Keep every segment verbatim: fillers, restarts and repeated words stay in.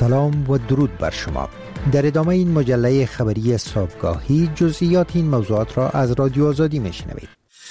سلام و درود بر شما. در ادامه این مجله خبری صبحگاهی جزئیات این موضوعات را از رادیو آزادی میشنوید.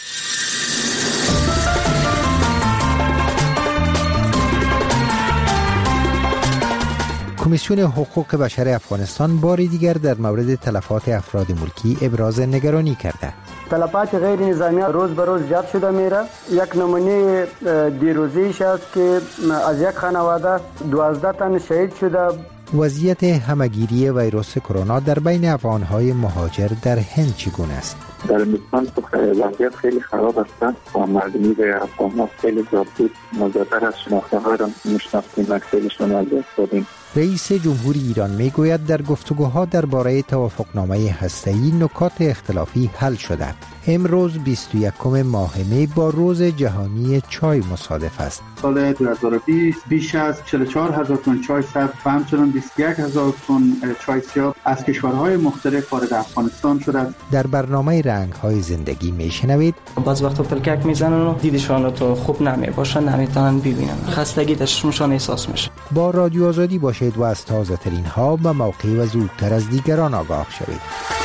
کمیسیون حقوق بشر افغانستان بار دیگر در مورد تلفات افراد ملکی ابراز نگرانی کرده. تلفات غیر نظامی روز به روز زیاد شده میره. یک نمونه دیروزیش است که از یک خانواده دوازده تن شهید شده. وضعیت همگیری ویروس کرونا در بین افغان‌های مهاجر در هند چگونه است؟ در هندوستان وضعیت خیلی خراب است و مردمی به افغان‌ها خیلی زیاد بود. ما زیادتر از شناخته ها را میشناختیم، اکثرشون از دست دادیم. رئیس جمهوری ایران میگوید در گفتگوها درباره توافقنامه هسته‌ای نکات اختلافی حل شده. امروز بیست و یکم ماه می با روز جهانی چای مصادف است. سال دو هزار و بیست بیش از چهل و چهار هزار تن چای سبز و همچنان بیست و یک هزار تن چای سیاه از کشورهای مختلف وارد افغانستان شده است. در برنامه رنگ‌های زندگی میشنوید بعض وقتا پلکک میزنن و دیدشان تو خوب نمیباشه، نمیتونن ببینن، خستگی در چشمشان احساس میشه. با رادیو آزادی باشید و از تازه ترین ها و موقع و زودتر از دیگران آگاه شوید.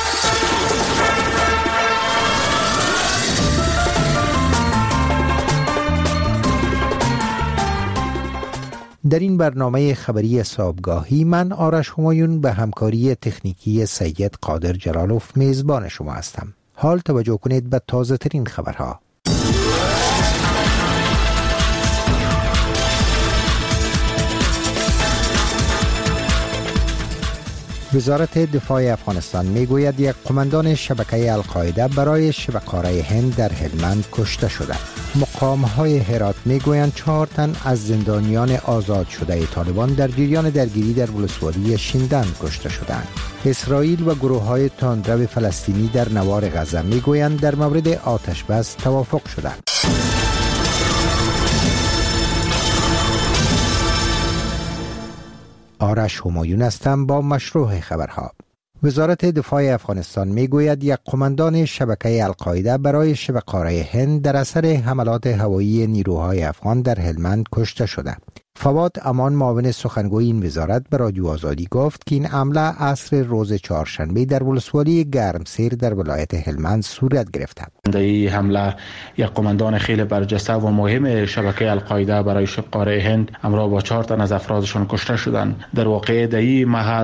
در این برنامه خبری صبحگاهی من آرش همایون به همکاری تکنیکی سید قادر جلالوف میزبان شما هستم. حال توجه کنید به تازه ترین خبرها. وزارت دفاع افغانستان میگوید یک قماندان شبکه القاعده برای شب قاره هند در هلمند کشته شده. مقام‌های هرات میگویند چهار تن از زندانیان آزاد شده طالبان در جریان درگیری در ولسوالی شیندن کشته شدند. اسرائیل و گروه‌های تندرو فلسطینی در نوار غزه میگویند در مورد آتش بس توافق شده. آرش همایون هستم با مشروع خبرها. وزارت دفاع افغانستان میگوید یک قماندان شبکه القاعده برای شب قاره هند در اثر حملات هوایی نیروهای افغان در هلمند کشته شده. فواد امان معاون سخنگوی این وزارت به رادیو آزادی گفت که این حمله عصر روز چهارشنبه در ولسوالی گرمسیر در ولایت هلمند صورت گرفته. در این حمله یک قماندان خیلی برجسته و مهم شبکه القاعده برای شب قاره هند همراه با چهار تن از افرادشان کشته شدند. در واقع در این محل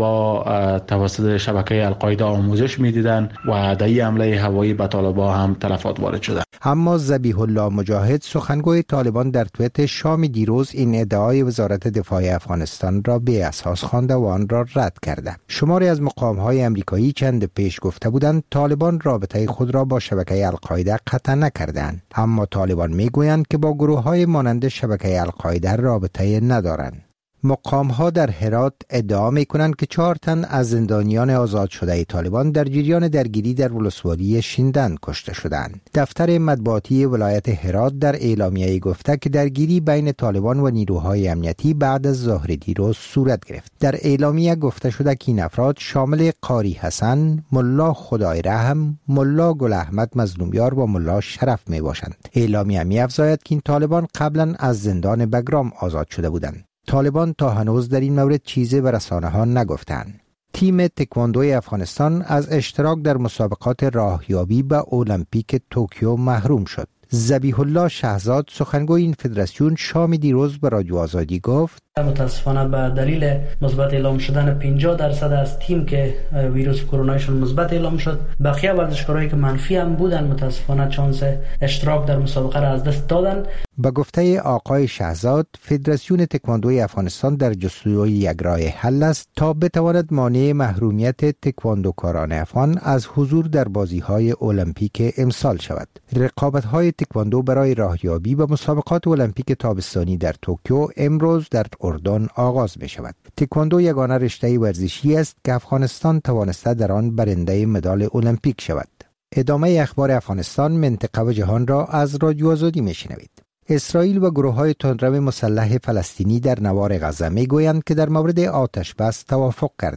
طالبا توسط شبکه القاعده آموزش میدیدند و در این حمله هوایی به طالبا هم تلفات وارد شده. اما ذبیح الله مجاهد سخنگوی طالبان در توییت شام دیروز این ادعای وزارت دفاع افغانستان را بی اساس خوانده و آن را رد کرده. شماری از مقام‌های آمریکایی چند پیش گفته بودند طالبان رابطه خود را با شبکه القاعده قطع نکردند، اما طالبان میگویند که با گروه‌های مانند شبکه القاعده رابطه ندارند. مقام‌ها در هرات ادعا می‌کنند که چهار تن از زندانیان آزاد شده طالبان در جریان درگیری در ولسوالی شیندن کشته شدند. دفتر مطبوعاتی ولایت هرات در اعلامیه گفته که درگیری بین طالبان و نیروهای امنیتی بعد از ظهر دیروز صورت گرفت. در اعلامیه گفته شده که این افراد شامل قاری حسن، ملا خدای رحم، ملا گل احمد مظلومیار و ملا شرف میباشند. اعلامیه می‌افزاید که این طالبان قبلا از زندان بگرام آزاد شده بودند. طالبان تا هنوز در این مورد چیزی به رسانه‌ها نگفتند. تیم تکواندوی افغانستان از اشتراک در مسابقات راهیابی به المپیک توکیو محروم شد. ذبیح الله شهزاد سخنگوی این فدراسیون شام دیروز به رادیو آزادی گفت متاسفانه به دلیل مثبت اعلام شدن پنجاه درصد از تیم که ویروس کرونایشون مثبت اعلام شد، بقیه ورزشکارایی که منفی هم بودن متاسفانه چانس اشتراک در مسابقه را از دست دادن. با گفته آقای شهزاد، فدراسیون تکواندوی افغانستان در جستجوی یک راه حل است تا بتواند مانع محرومیت تکواندوکاران افغان از حضور در بازی‌های المپیک امسال شود. رقابت‌های تکواندو برای راهیابی به مسابقات المپیک تابستانی در توکیو امروز در اردن آغاز می شود. تکواندو یگانه رشته ورزشی است که افغانستان توانسته در آن برنده مدال المپیک شود. ادامه اخبار افغانستان، منطقه و جهان را از رادیو آزادی می شنوید. اسرائیل و گروه‌های تندرو مسلح فلسطینی در نوار غزه می‌گویند که در مورد آتش بس توافق کردند.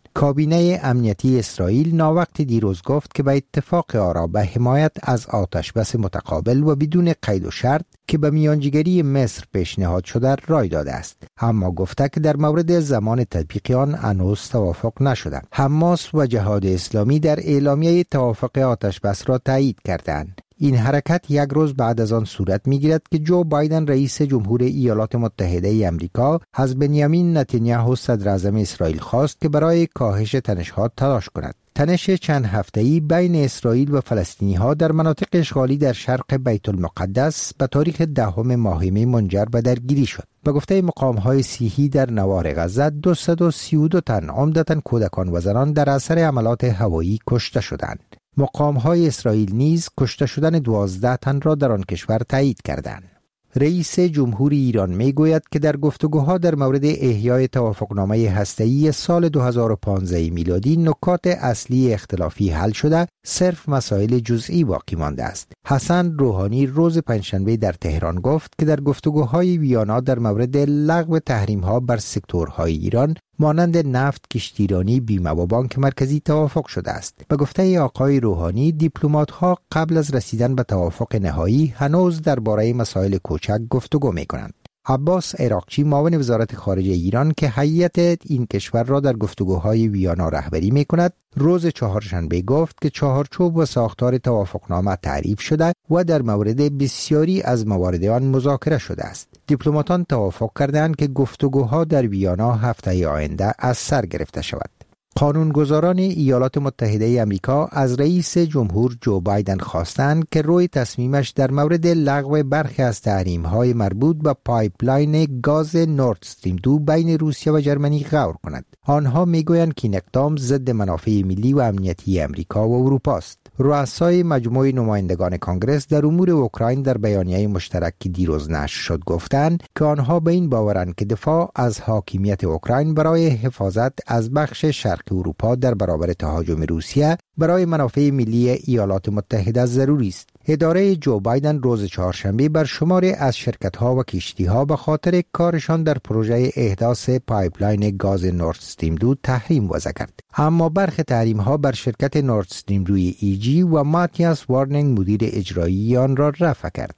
کابینه امنیتی اسرائیل ناوقت دیروز گفت که به اتفاق آرا به حمایت از آتش بس متقابل و بدون قید و شرط که به میانجیگری مصر پیشنهاد شده رای داده است، اما گفته که در مورد زمان تطبیق آن هنوز توافق نشده. حماس و جهاد اسلامی در اعلامیه توافق آتش بس را تایید کردند. این حرکت یک روز بعد از آن صورت می‌گیرد که جو بایدن رئیس جمهور ایالات متحده ای آمریکا از بنیامین نتانیاهو صدر اعظم اسرائیل خواست که برای کاهش تنش‌ها تلاش کند. تنش چند هفته‌ای بین اسرائیل و فلسطینی‌ها در مناطق اشغالی در شرق بیت المقدس به تاریخ دهم ماه می منجر به درگیری شد. به گفته مقام‌های صحی در نوار غزه دویست و سی و دو تن عمدتاً کودکان و زنان در اثر حملات هوایی کشته شدند. مقام‌های اسرائیل نیز کشته شدن دوازده تن را در آن کشور تایید کردند. رئیس جمهور ایران میگوید که در گفتگوها در مورد احیای توافقنامه هسته‌ای سال دو هزار و پانزده میلادی نکات اصلی اختلافی حل شده، صرف مسائل جزئی باقی مانده است. حسن روحانی روز پنجشنبه در تهران گفت که در گفتگوهای ویانا در مورد لغو تحریم‌ها بر سکتورهای ایران مانند نفت، کشتیرانی، بیمه و بانک مرکزی توافق شده است. به گفته آقای روحانی، دیپلمات‌ها قبل از رسیدن به توافق نهایی هنوز درباره مسائل کوچک گفتگو می‌کنند. عباس عراقچی معاون وزارت خارجه ایران که هیئت این کشور را در گفتگوهای ویانا رهبری می‌کند، روز چهارشنبه گفت که چهارچوب و ساختار توافقنامه تعریف شده و در مورد بسیاری از موارد آن مذاکره شده است. دیپلماتان توافق کردند که گفتگوها در ویانا هفته آینده از سر گرفته شود. قانونگذاران ایالات متحده ای آمریکا از رئیس جمهور جو بایدن خواستند که روی تصمیمش در مورد لغو برخی از تحریم‌های مربوط به پایپلاین گاز نورد استریم دو بین روسیه و جرمنی غور کند. آنها میگویند که این اقدام ضد منافع ملی و امنیتی آمریکا و اروپا است. رؤسای مجموعه نمایندگان کنگره در امور اوکراین در بیانیه مشترک که دیروز نشر شد گفتند که آنها به این باورند که دفاع از حاکمیت اوکراین برای حفاظت از بخش شرق اروپا در برابر تهاجم روسیه برای منافع ملی ایالات متحده ضروری است. اداره جو بایدن روز چهارشنبه بر شماری از شرکت‌ها و کشتی‌ها به خاطر کارشان در پروژه احداث پایپلاین گاز نورد استریم دو تحریم وضع کرد. اما برخی تحریم‌ها بر شرکت نورد استریم دو ای جی و ماتیاس وارنینگ مدیر اجرایی آن را رفع کرد.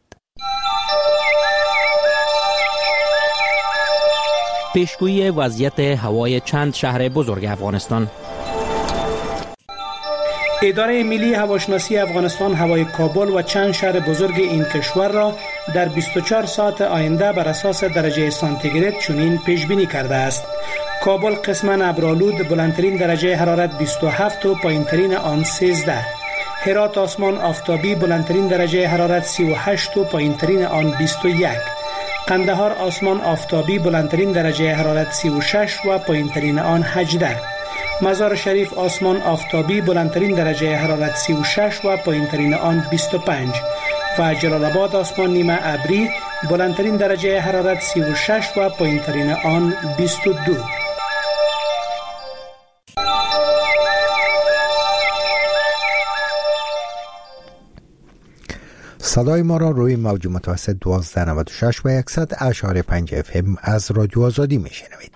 پیشگویی وضعیت هوای چند شهر بزرگ افغانستان. اداره ملی هواشناسی افغانستان هوای کابل و چند شهر بزرگ این کشور را در بیست و چهار ساعت آینده بر اساس درجه سانتیگراد چنین پیش بینی کرده است. کابل قسماً ابرآلود، بلندترین درجه حرارت بیست و هفت و پایینترین آن سیزده. هرات آسمان آفتابی، بلندترین درجه حرارت سی و هشت و پایینترین آن بیست و یک. قندهار آسمان آفتابی، بلندترین درجه حرارت سی و شش و پایینترین آن هجده. مزار شریف آسمان آفتابی، بلندترین درجه حرارت سی و شش و پایینترین آن بیست و پنج. و جلال آباد آسمان نیمه ابری، بلندترین درجه حرارت سی و شش و پایینترین آن بیست و دو. صدای ما را روی موج متوسط دوازده نود و شش و صد اشاره پنج اف ام از رادیو آزادی میشنوید.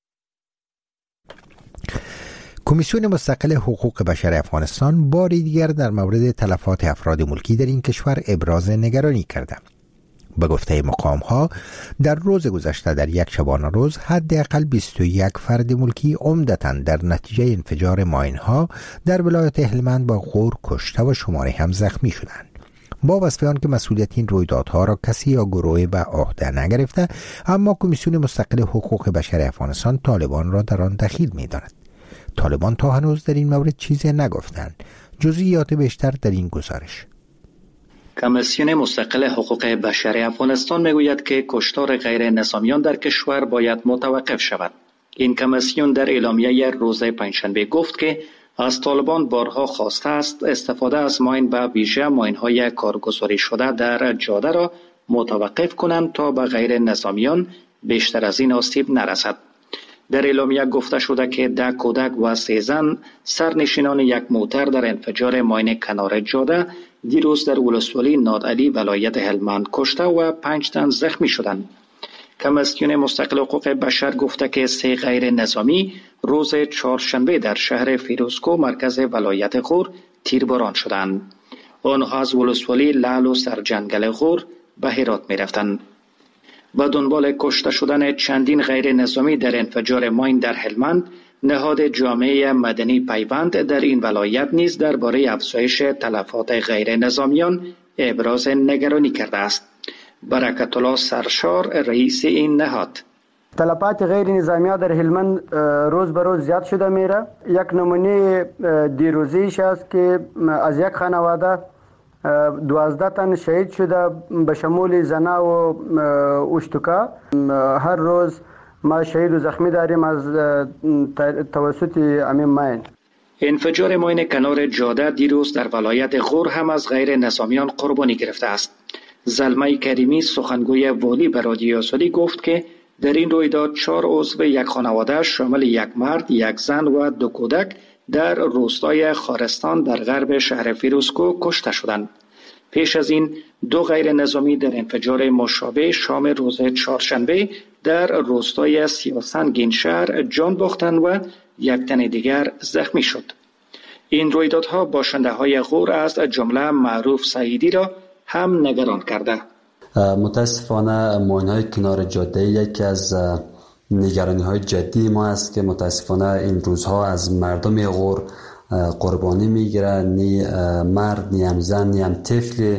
کمیسیون مستقل حقوق بشر افغانستان باری دیگر در مورد تلفات افراد ملکی در این کشور ابراز نگرانی کرده. به گفته مقام‌ها در روز گذشته در یک شبانه روز حداقل بیست و یک فرد ملکی عمدتاً در نتیجه انفجار ماین‌ها در ولایت هلمند با غور کشته و شماری هم زخمی شدند. با وصف آن که مسئولیت این رویدادها را کسی یا گروهی به عهده نگرفته، اما کمیسیون مستقل حقوق بشر افغانستان طالبان را در آن دخیل می‌داند. طالبان تا هنوز در این مورد چیزی نگفتند. جزئیات بیشتر در این گزارش. کمیسیون مستقل حقوق بشر افغانستان میگوید که کشتار غیر نظامیان در کشور باید متوقف شود. این کمیسیون در اعلامیه روز پنجشنبه گفت که از طالبان بارها خواسته است استفاده از ماین به ویژه ماین‌های کارگزاری شده در جاده را متوقف کنند تا به غیر نظامیان بیشتر از این آسیب نرسد. در اعلامیه گفته شده که ده کودک و سه زن سرنشینان یک موتر در انفجار ماین کنار جاده دیروز در ولسوالی نادعلی ولایت هلمند کشته و پنج تن زخمی شدند. کمیسیون مستقل حقوق بشر گفته که سه غیر نظامی روز چهارشنبه در شهر فیروزکوه مرکز ولایت غور تیرباران شدند. آنها از ولسوالی لعل و سرجنگل غور به هرات می رفتند. با دنبال کشته شدن چندین غیر نظامی در انفجار ماین در هلمند، نهاد جامعه مدنی پیوند در این ولایت نیز درباره افزایش تلفات غیر نظامیان ابراز نگرانی کرده است. برکت الله سرشار رئیس این نهاد: تلفات غیر نظامی در هلمند روز به روز زیاد شده میره. یک نمونه دیروزیش است که از یک خانواده دوازده تن شهید شده به شمول زنا و اشتکا. هر روز ما شهید و زخمی داریم از توسط امین ماین. انفجار ماین کنار جاده دیروز در ولایت غور هم از غیر نظامیان قربانی گرفته است. زلمه کریمی سخنگوی والی به رادیو آزادی گفت که در این رویداد چهار عضو یک خانواده شامل یک مرد، یک زن و دو کودک در روستای خارستان در غرب شهر فیروزکوه کشته شدند. پیش از این دو غیر نظامی در انفجار مشابه شام روز چهارشنبه در روستای سیاسنگین شهر جان باختند و یک تن دیگر زخمی شد. این رویدادها باشنده های غور از جمله معروف سعیدی را هم نگران کرده. متاسفانه ماین‌های کنار جاده یکی از نگرانی های جدی ما است که متاسفانه این روزها از مردم غور قربانی میگیره. نی مرد، نی هم زن، نی هم طفل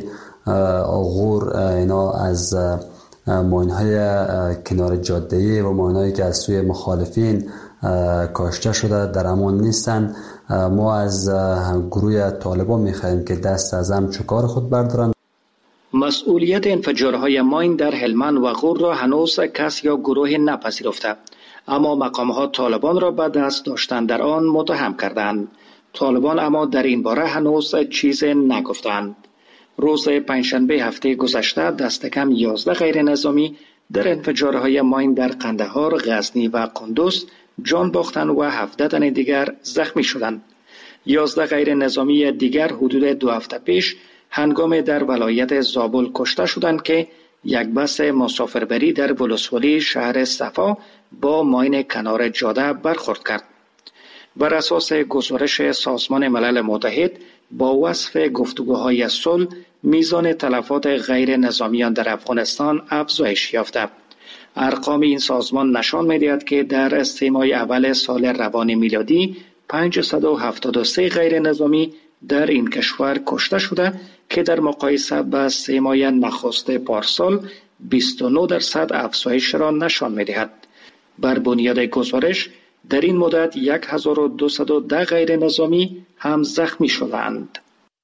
غور اینا از ماین‌های کنار جاده و ماین‌هایی که از سوی مخالفین کاشته شده در امان نیستند. ما از گروه طالبان میخواهیم که دست از همچو کار خود بردارند. مسئولیت انفجارهای ماین در هلمند و غور را هنوز کس یا گروه نپذیرفته، اما مقامات طالبان را به دست داشتن در آن متهم کردند. طالبان اما در این باره هنوز چیز نگفتند. روز پنجشنبه هفته گذشته دست کم یازده غیر نظامی در انفجارهای ماین در قندهار، غزنی و قندوز جان باختند و هفده تن دیگر زخمی شدند. یازده غیر نظامی دیگر حدود دو هفته پیش هنگام در ولایت زابل کشته شدند که یک بس مسافربری در ولسوالی شهر صفا با ماین کنار جاده برخورد کرد. بر اساس گزارش سازمان ملل متحد با وصف گفتگوهای صلح، میزان تلفات غیر نظامیان در افغانستان افزایش یافته. ارقام این سازمان نشان می‌دهد که در سه ماه اول سال روان میلادی پانصد و هفتاد و سه غیر نظامی در این کشور کشته شده که در مقایسه با سه ماه نخست پارسال بیست و نه درصد افزایش را نشان می‌دهد. بر بنیاد گزارش در این مدت هزار و دویست و ده غیر نظامی هم زخمی شدند.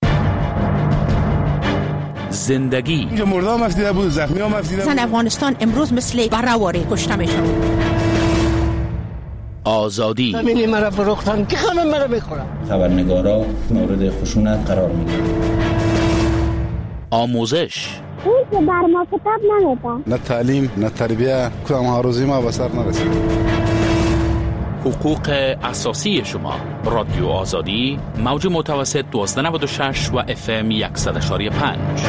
زندگی اینجا مرده هم افزیده بود، زخمی هم افزیده بود. زن افغانستان امروز مثل برهواری کشته میشن. آزادی زمینی مرا فروختن که همه مرا بخورن. خبرنگارا مورد خشونت قرار میگیرن. آموزش اون که بر ما کتاب نمیدن. نه تعلیم، نه تربیه، کدام ها روزی ما به سر نرسید. حقوق اساسی شما. رادیو آزادی، موج متوسط دوازده نود و شش و اف ام صد و یک و پنج.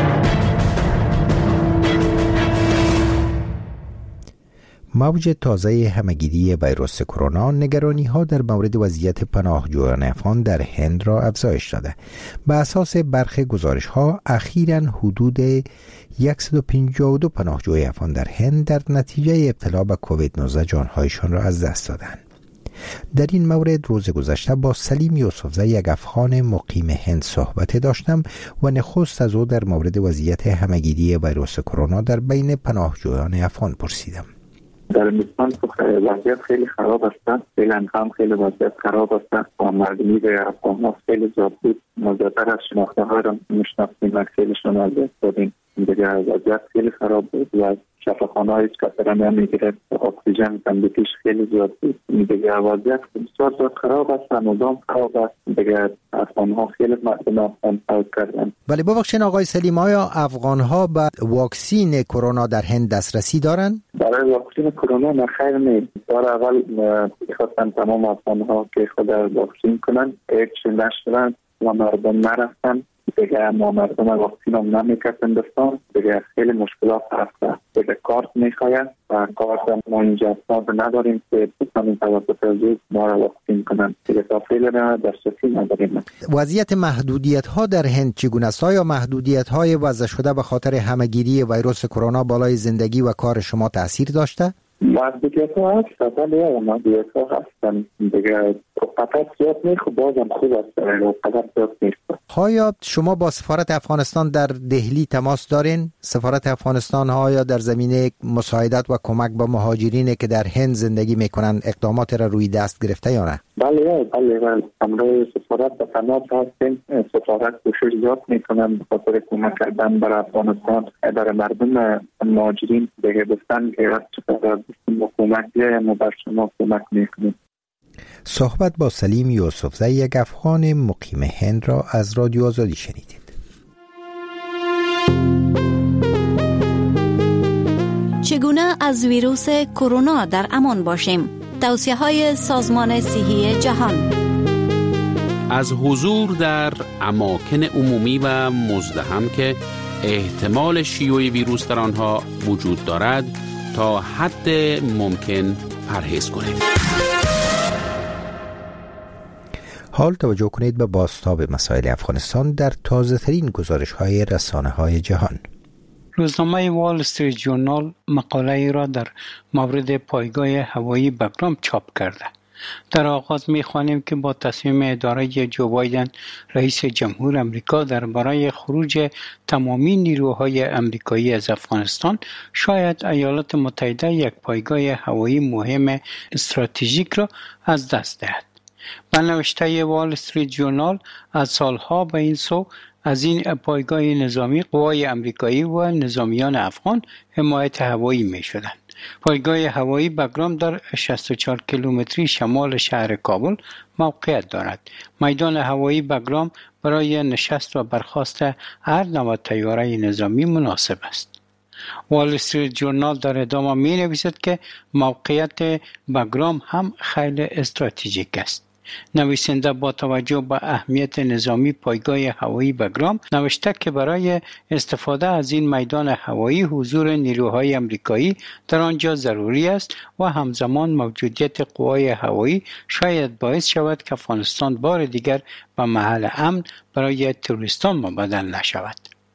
موج تازه همه‌گیری ویروس کرونا نگرانی‌ها در مورد وضعیت پناهجویان افغان در هند را افزایش داده. به اساس برخی گزارش‌ها اخیراً حدود صد و پنجاه و دو پناهجوی افغان در هند در نتیجه ابتلا به کووید نوزده جانهایشان را از دست دادند. در این مورد روز گذشته با سلیم یوسفزی، یک افغان مقیم هند، صحبت داشتم و نخست از او در مورد وضعیت همه‌گیری ویروس کرونا در بین پناهجویان افغان پرسیدم. در هندوستان وضعیت خیلی خراب است. فعلا هم خیلی وضعیت خراب است و مردمی به افغان ها خیلی زیاد بود. مزدتر از شناخته ها را میشناختیم، اکثرشون از دست دادیم. دیگه وضعیت خیلی خراب بود و شفاخانه های هیچ کسی را نمیگرفت. اکسیژن کمبودیش خیلی زیاد بود. دیگه وضعیت بسیار زیاد خراب است، نظام خراب است. دیگه افغان ها خیلی مردم افغان فوت کردن. ولی ببخشید آقای سلیم، آیا افغان ها به واکسین کرونا در هند دسترسی دارند؟ برای واکسین کرونا نه خیر نیست. بار اول خواستن تمام افغان ها که خود واکسین کنن، هیچ نشدن و مردم نرفتن. دیگه ما مردم واکسین هم نمیکردن، دیگه خیلی مشکلات هست. دیگه کارت میخواید و کارت ما اینجا حساب نداریم که بتونیم توسط زود ما را واکسین کنن. دیگه تا فعلا دسترسی نداریم. وضعیت محدودیت ها در هند چگونه است؟ آیا محدودیت های وضع شده به خاطر همهگیری ویروس کرونا بالای زندگی و کار شما تاثیر داشته؟ محدودیت ها هست، ولی محدودیت ها هستن دیگه. فقط زیاد نیست، بازم خوب است، فقط زیاد نیست. آیا شما با سفارت افغانستان در دهلی تماس دارین؟ سفارت افغانستان ها یا در زمینه مساعدت و کمک به مهاجرین که در هند زندگی میکنن اقدامات را روی دست گرفته یا نه؟ بله بله بله همراه سفارت به تماس هستیم. سفارت کوشش زیاد میکنن به خاطر کمک کردن برای افغانستان، برای مردم مهاجرین دیگه بستن که وقت چقدر کمک بیایم و بر شما کمک میکنیم. صحبت با سلیم یوسفزی، یک افغان مقیم هند را از رادیو آزادی شنیدید. چگونه از ویروس کرونا در امان باشیم؟ توصیه‌های سازمان صحی جهان. از حضور در اماکن عمومی و مزدحم که احتمال شیوع ویروس در آنها وجود دارد تا حد ممکن پرهیز کنید. حال توجه کنید به بازتاب مسائل افغانستان در تازه ترین گزارش های رسانه های جهان. روزنامه وال استریت جورنال مقاله ای را در مورد پایگاه هوایی بگرام چاپ کرده. در آغاز می‌خوانیم که با تصمیم اداره جو بایدن رئیس جمهور امریکا درباره خروج تمامی نیروهای امریکایی از افغانستان، شاید ایالات متحده یک پایگاه هوایی مهم استراتژیک را از دست دهد. به نوشته وال استریت جورنال از سالها به این سو از این پایگاه نظامی قوای امریکایی و نظامیان افغان حمایت هوایی می شدند. پایگاه هوایی بگرام در شصت و چهار کیلومتری شمال شهر کابل موقعیت دارد. میدان هوایی بگرام برای نشست و برخاست هر نوع طیاره نظامی مناسب است. وال استریت جورنال در ادامه می نویسد که موقعیت بگرام هم خیلی استراتژیک است. نویسنده با توجه به اهمیت نظامی پایگاه هوایی بگرام نوشته که برای استفاده از این میدان هوایی حضور نیروهای امریکایی در آنجا ضروری است و همزمان موجودیت قوای هوایی شاید باعث شود که افغانستان بار دیگر به محل امن برای تروریستان مبدل نشود.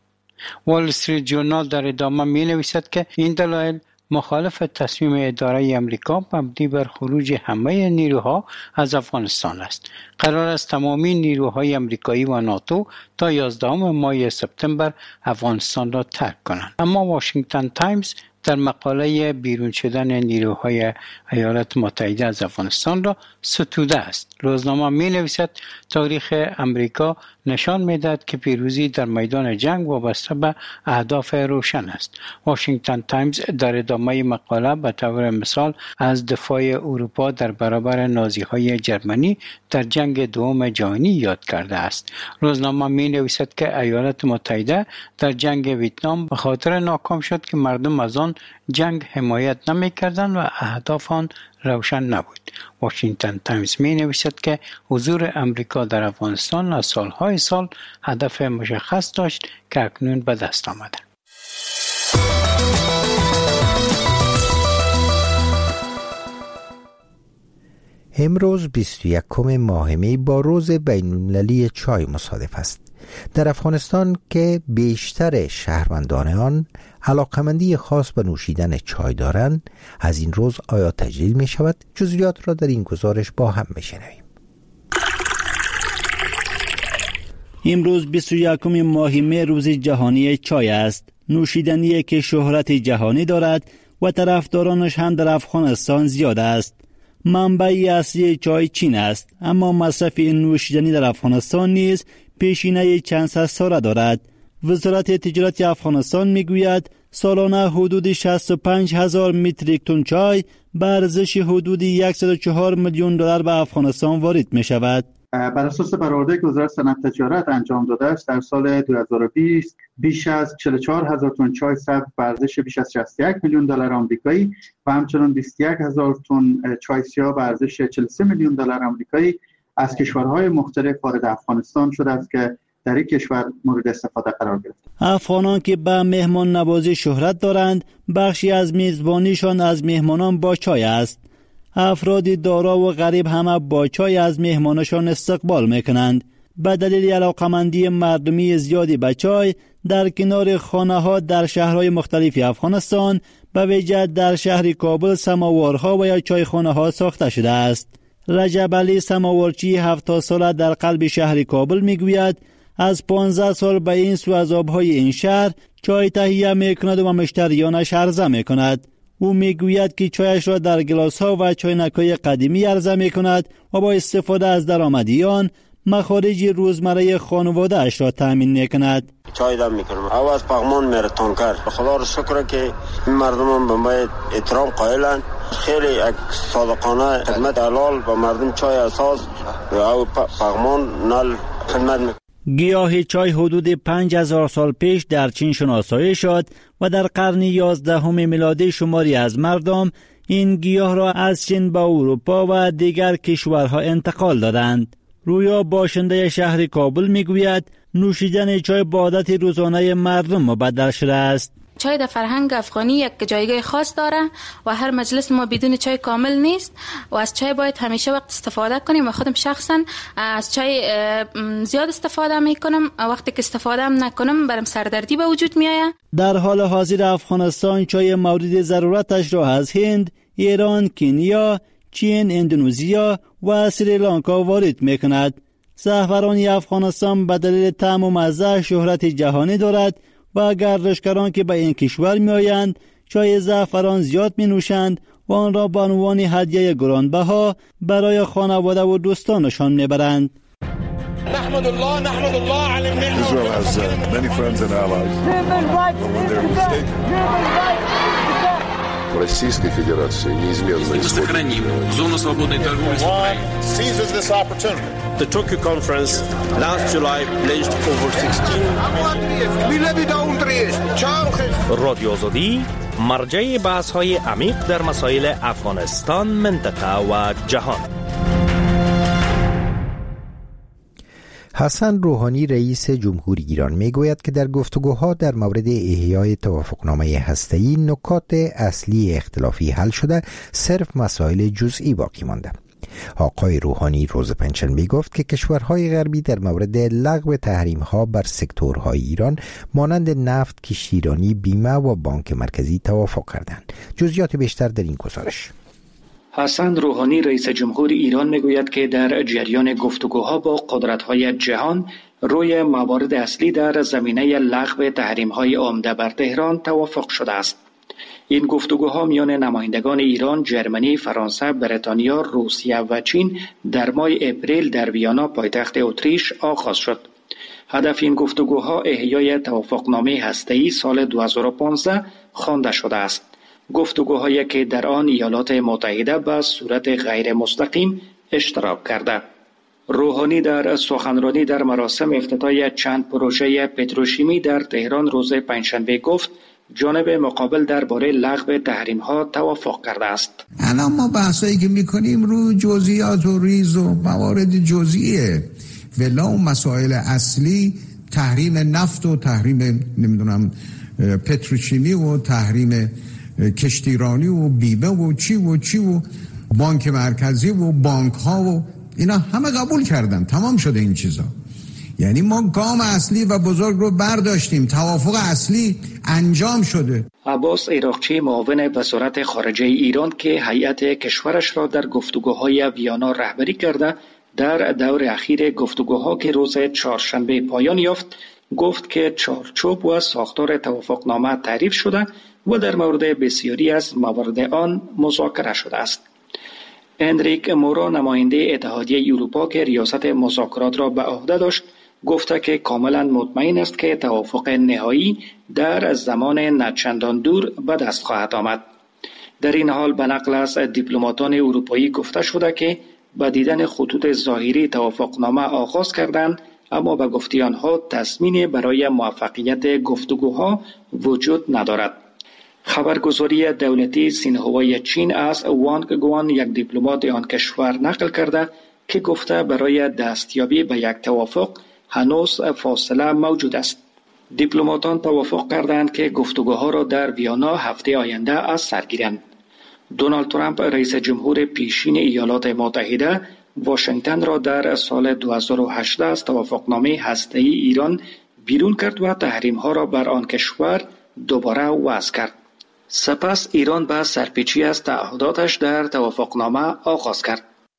وال استریت جورنال در ادامه می نویسد که این دلایل مخالف تصمیم اداره امریکا مبنی بر خروج همه نیروها از افغانستان است. قرار است تمامی نیروهای امریکایی و ناتو تا یازدهم ماه سپتامبر افغانستان را ترک کنند. اما واشنگتن تایمز در مقاله بیرون شدن نیروهای ایالات متحده از افغانستان را ستوده است. روزنامه می نویسد تاریخ امریکا نشان می دهد که پیروزی در میدان جنگ وابسته به اهداف روشن است. واشنگتن تایمز در ادامه مقاله به طور مثال از دفاع اروپا در برابر نازیهای جرمنی در جنگ دوم جهانی یاد کرده است. روزنامه می نویسد که ایالات متحده در جنگ ویتنام به خاطر ناکام شد که مردم از آن جنگ حمایت نمی کردند و اهداف آن روشن نبود. واشنگتن تایمز می نویسد که حضور امریکا در افغانستان از سالهای سال هدف مشخص داشت که اکنون به دست آمده. امروز بیست و یکم ماه می با روز بین‌المللی چای مصادف است. در افغانستان که بیشتر شهروندان آن علاقمندی خاص به نوشیدن چای دارند، از این روز آیا تجلیل می شود؟ جزئیات را در این گزارش با هم می شنویم. امروز بیست و یکم ماه می روز جهانی چای است. نوشیدنی که شهرت جهانی دارد و طرفدارانش هم در افغانستان زیاد است. منبع اصلی چای چین است، اما مصرف این نوشیدنی در افغانستان نیز پیشینه چند صد ساله دارد. وزارت تجارت افغانستان میگوید سالانه حدود شصت و پنج هزار متریک تن چای به ارزش حدود صد و چهار میلیون دلار به افغانستان وارد می شود. بر اساس برآورده که وزارت صنعت تجارت انجام داده است، در سال دو هزار و بیست بیش از چهل و چهار هزار تن چای سبز به ارزش بیش از شصت و یک میلیون دلار آمریکایی و همچنین بیست و یک هزار تن چای سیاه به ارزش چهل و سه میلیون دلار آمریکایی از کشورهای مختلف وارد افغانستان شده است که در این کشور مورد استفاده قرار گرفت. افغانان که به مهمان نوازی شهرت دارند، بخشی از میزبانیشان از مهمانان با چای است. افراد دارا و غریب همه با چای از مهمانشان استقبال میکنند. به دلیل علاقمندی مردمی زیادی به چای در کنار خانه ها در شهرهای مختلف افغانستان، به ویژه در شهر کابل سماوارها و یا چایخانه ها ساخته شده است. رجب علی سماوارچی هفتاد ساله در قلب شهر کابل میگوید از پانزده سال به این سو از آبهای این شهر چای تهیه میکند و مشتریانش عرضه میکند. او میگوید که چایش را در گلاس ها و چاینک‌های قدیمی عرضه میکند و با استفاده از درآمدی آن مخارج روزمره خانواده اش را تامین میکند. چای دم میکنم او از پغمان میره تانکر. خدا رو شکر که این مردم به ما احترام قائلن. خیلی صادقانه خدمت حلال به مردم چای اساس او پغمان نل خدمت میکنه. گیاه چای حدود پنج هزار سال پیش در چین شناسایی شد و در قرن یازدهم میلادی شماری از مردم این گیاه را از چین به اروپا و دیگر کشورها انتقال دادند. رویا باشنده شهر کابل میگوید نوشیدن چای به عادت روزانه مردم مبدل شده است. چای در فرهنگ افغانی یک جایگاه خاص داره و هر مجلس ما بدون چای کامل نیست و از چای باید همیشه وقت استفاده کنیم و خودم شخصا از چای زیاد استفاده میکنم. وقتی که استفاده هم نکنم برام سردردی به وجود میآید. در حال حاضر افغانستان چای مورد ضرورتش را از هند، ایران، کنیا، چین، اندونزیا و سریلانکا وارد میکند. زعفران افغانستان به دلیل طعم و مزه شهرت جهانی دارد و گردشگران که به این کشور می آیند چای زعفران زیاد می نوشند و آن را به عنوان هدیه گرانبها برای خانواده و دوستانشان می برند. نحمد الله نحمد الله علی النعمة. Israel has uh, many friends and allies. But when they're mistaken. Российской Федерации неизменно сохраним зону свободной торговли с Украиной. Seizes this opportunity. The Tokyo conference last July pledged over sixteen. رادیو آزادی مرجع بحث‌های عمیق در مسائل افغانستان، منطقه و جهان. حسن روحانی رئیس جمهوری ایران میگوید که در گفتگوها در مورد احیای توافقنامه هسته‌ای نکات اصلی اختلافی حل شده، صرف مسائل جزئی باقی مانده. آقای روحانی روز پنجشنبه گفت که کشورهای غربی در مورد لغو تحریم‌ها بر سکتورهای ایران مانند نفت، کشتیرانی، بیمه و بانک مرکزی توافق کردند. جزئیات بیشتر در این گزارش. حسن روحانی رئیس جمهور ایران میگوید که در جریان گفتگوها با قدرت‌های جهان روی موارد اصلی در زمینه لغو تحریم‌های عمده بر تهران توافق شده است. این گفتگوها میان نمایندگان ایران، جرمنی، فرانسه، بریتانیا، روسیه و چین در ماه اپریل در ویانا پایتخت اتریش آغاز شد. هدف این گفتگوها احیای توافقنامه هسته‌ای سال دو هزار و پانزده خوانده شده است. گفتگوهایی که در آن ایالات متحده به صورت غیر مستقیم اشتراک کرده. روحانی در سخنرانی در مراسم افتتاح چند پروژه پتروشیمی در تهران روز پنجشنبه گفت جانب مقابل درباره لغو تحریم‌ها توافق کرده است. الان ما بحثایی که می‌کنیم رو جزئیات و ریز و موارد جزئیه. ولا اون مسائل اصلی تحریم نفت و تحریم نمیدونم پتروشیمی و تحریم کشتیرانی و بیمه و چی و چی و بانک مرکزی و بانک ها و اینا همه قبول کردن. تمام شده این چیزا. یعنی ما گام اصلی و بزرگ رو برداشتیم. توافق اصلی انجام شده. عباس عراقچی معاون وزارت خارجه ایران که هیئت کشورش را در گفتگوهای ویانا رهبری کرده در دور اخیر گفتگوها که روز چهارشنبه پایان یافت گفت که چارچوب و ساختار توافقنامه تعریف شده و در مورد بسیاری از موارد آن مذاکره شده است. انریک مورا نماینده اتحادیه اروپا که ریاست مذاکرات را به عهده داشت گفته که کاملا مطمئن است که توافق نهایی در زمان نچندان دور به دست خواهد آمد. در این حال به نقل از دیپلماتان اروپایی گفته شده که با دیدن خطوط ظاهری توافقنامه آغاز کردند، اما به گفته آنها تضمینی برای موفقیت گفتگوها وجود ندارد. خبرگزاری دولتی سینهوای چین از وانگ گوان یک دیپلمات آن کشور نقل کرده که گفته برای دستیابی به یک توافق هنوز فاصله موجود است. دیپلماتان توافق کردند که گفتگوها را در ویانا هفته آینده از سر گیرند. دونالد ترامپ رئیس جمهور پیشین ایالات متحده واشنگتن را در سال دو هزار و هجده از توافقنامه هسته‌ای ایران بیرون کرد و تحریم‌ها را بر آن کشور دوباره وضع کرد. سپس ایران به سرپیچی از تعهداتش در توافقنامه آغاز کرد.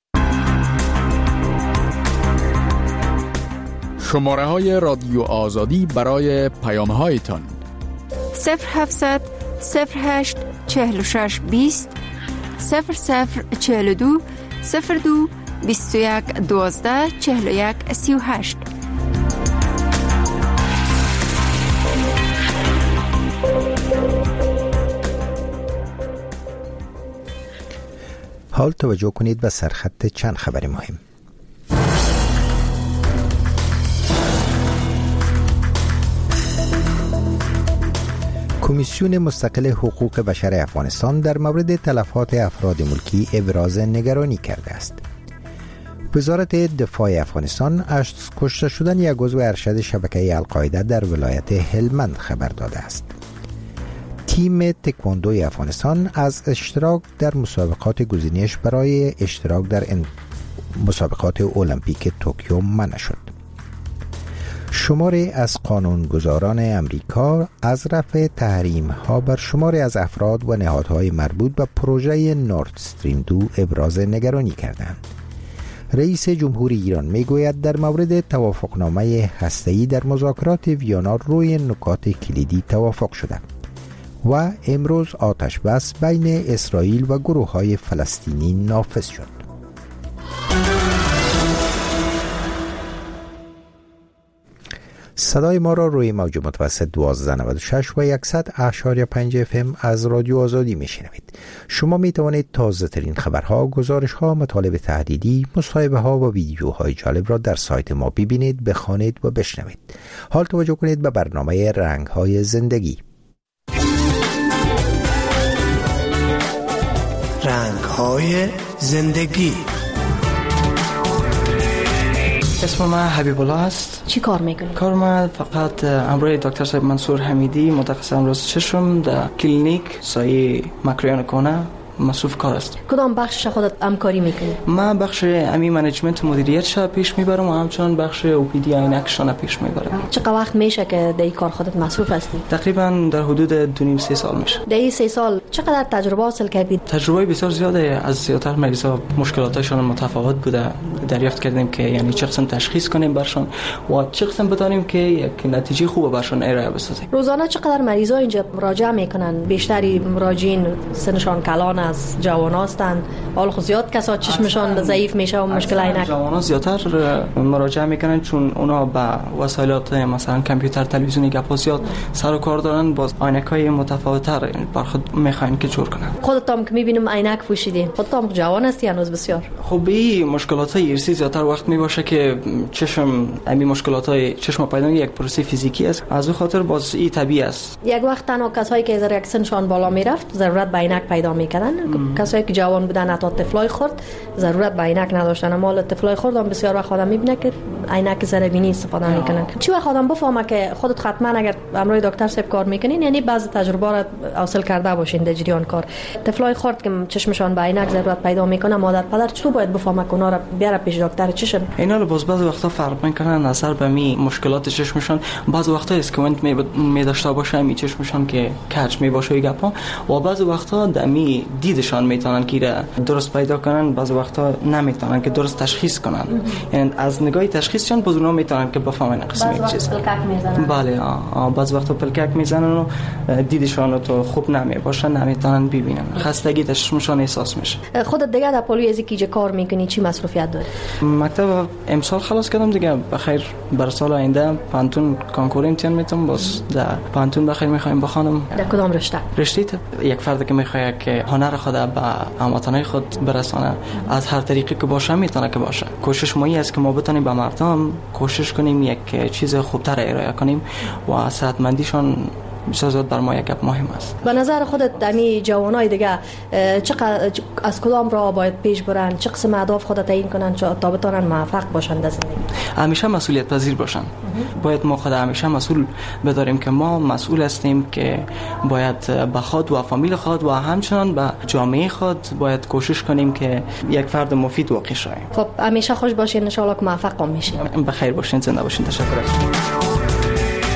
شماره های رادیو آزادی برای پیام هایتان صفر هفتصد صفر هشت چهل و شش بیست صفر صفر چهل و دو صفر دو بیست و یک دوازده چهل و یک سی و هشت. حال توجه کنید به سرخط چند خبر مهم. کمیسیون مستقل حقوق بشر افغانستان در مورد تلفات افراد ملکی ابراز نگرانی کرده است. وزارت دفاع افغانستان از کشته شدن یک عضو ارشد شبکه القاعده در ولایت هلمند خبر داده است. تیم تکواندوی افغانستان از اشتراک در مسابقات گزینش برای اشتراک در مسابقات المپیک توکیو منع شد. شماری از قانونگذاران امریکا از رفع تحریم ها بر شماری از افراد و نهادهای مربوط به پروژه نورد استریم دو ابراز نگرانی کردند. رئیس جمهوری ایران میگوید در مورد توافقنامه هسته‌ای در مذاکرات ویانا روی نکات کلیدی توافق شده و امروز آتش بس بین اسرائیل و گروه های فلسطینی نافذ شد. صدای ما را روی موج متوسط دوازده نود و شش و صد و پنج اف ام از رادیو آزادی میشنوید. شما می توانید تازه ترین خبرها، گزارش ها، مطالب تحلیلی، مصاحبه ها و ویدیوهای جالب را در سایت ما ببینید، بخوانید و بشنوید. حال توجه کنید به برنامه رنگ های زندگی. رنگ های زندگی. اسم من حبیب الله است. چی کار میکنی؟ کار من فقط امروی دکتر صاحب منصور حمیدی متخصص امراض چشم در کلینیک سایه مکریان کنه مصروف کار است. کدام بخش خودت همکاری میکنی؟ من بخش امی منیجمنت مدیریت شا پیش میبرم و همچنان بخش او پی دی عینکشان پیش میبرم. چقدر وقت میشه که در این کار خودت مصروف هستی؟ تقریبا در حدود دو نیم سه سال میشه. در این سه سال چقدر تجربه حاصل کردید؟ تجربه بسیار زیاده. از زیادتر مریضا مشکلاتشون متفاوت بوده. دریافت کردیم که یعنی چه قسم تشخیص کنیم برشون و چه قسم بدانیم که یک نتیجه خوب برشون ارائه بسازیم. روزانه چقدر مریضا اینجا مراجعه میکنن؟ بیشتری مراجعین سنشان کلان از جوان هستند. حال خود زیاد کسا چشمشان ضعیف میشه و مشکل عینک. جوانان زیادتر مراجعه میکنن چون اونا با وسایلات مثلا کامپیوتر، تلویزیونی، گپ زیاد سر و کار دارن، باز عینکای متفاوت‌تر بر خود میخواین که جور کنن. خودت هم که میبینم عینک پوشیدی، خودت هم جوان هستی هنوز بسیار. خب این مشکلات ارثی زیادتر وقت میباشه که چشم همین مشکلات چشم پیدا یک پروسه فیزیکی است. از اون خاطر باز این طبیعی است. یک وقت تنها کسایی که از یک سنشان بالا میرفت ضرورت به عینک پیدا میکردن. کسایی که جوان بودن حتی طفلای خرد ضرورت به عینک نداشتن، اما طفلای خرد هم بسیار وقت آدم میبینه که عینک ذره بینی استفاده میکنن. چی وقت آدم بفهمه که خودت حتما اگر امروی دکتر صاحب کار میکنین یعنی بعضی تجربه را حاصل کرده باشین در جریان کار. طفلای خرد که چشمشان به عینک ضرورت پیدا میکنه، مادر پدر چطور باید بفهمه که اونا را بیاره پیش دکتر چشم؟ اینا رو باز بعضی وقتا فرق میکنن نظر به می مشکلات چشمشان. بعضی وقتا اسکوینت می می داشته باشه می چشمشان که کج می باشه گپا و بعضی وقتا دمی دیدشان میتونن که درست پیدا کنن، بعضی وقتا نمیتونن که درست تشخیص کنن. یعنی از نگاه تشخیصشان باز اونا میتونن که بفهمن قسمی چیز. بله آ بعضی وقتا پلکک میزنن و دیدشان تو خوب نمی باشه، نمیتونن ببینن. خستگی چشمشان احساس میشه. خودت دیگه در پلیو از کی کار میکنی؟ چی مصروفیت داری؟ مکتب امسال خلاص کردم دیگه، بخیر بر سال آینده پانتون کنکور امتحان میتونم، باز در پانتون بخیر میخوایم بخونم. در کدام رشته؟ رشته یک فرد که میخواد که هنر خود به هموطنای خود برسانه از هر طریقی که باشه میتونه که باشه. کوشش ما است که ما بتونیم به مردم کوشش کنیم یک چیز خوبتر ارائه کنیم و صحتمندیشان بسیار زیاد بر ما یک گپ مهم است. به نظر خودت دمی جوانای دیگه چقدر از کدام راه باید پیش برن، چه قسم اهداف خود تعیین کنن تا بتونن موفق باشن در زندگی؟ همیشه مسئولیت پذیر باشن. باید ما خود همیشه مسئول بداریم که ما مسئول هستیم که باید به خود و فامیل خود و همچنان به جامعه خود باید کوشش کنیم که یک فرد مفید واقع شویم. خب همیشه خوش باشین، ان شاء الله که موفق میشین. بخیر باشین، زنده باشین. تشکر.